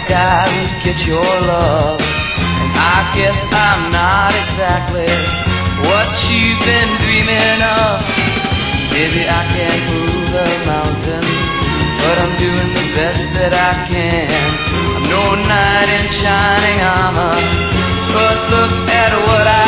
guy who'd get your love. And I guess I'm not exactly what you've been dreaming of. Maybe I can't move a mountain, but I'm doing the best that I can. I'm no knight in shining armor, but look at what